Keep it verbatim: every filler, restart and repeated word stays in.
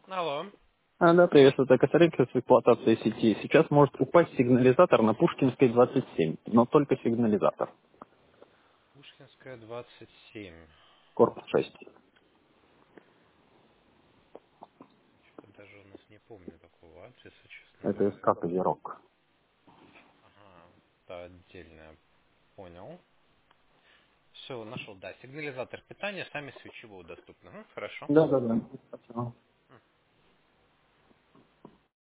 Алло. А, да, приветствую. Так, с эксплуатации сети. Сейчас может упасть сигнализатор на Пушкинской двадцать семь, но только сигнализатор. Пушкинская, двадцать семь. Корпус шесть. Что-то даже у нас не помню такого адреса, честно Это говоря. СК Козерог. Ага, это отдельно. Понял. Все, нашел, да. Сигнализатор питания, сами свечи будут доступны. Мгм, хорошо. Да, да, да. Спасибо.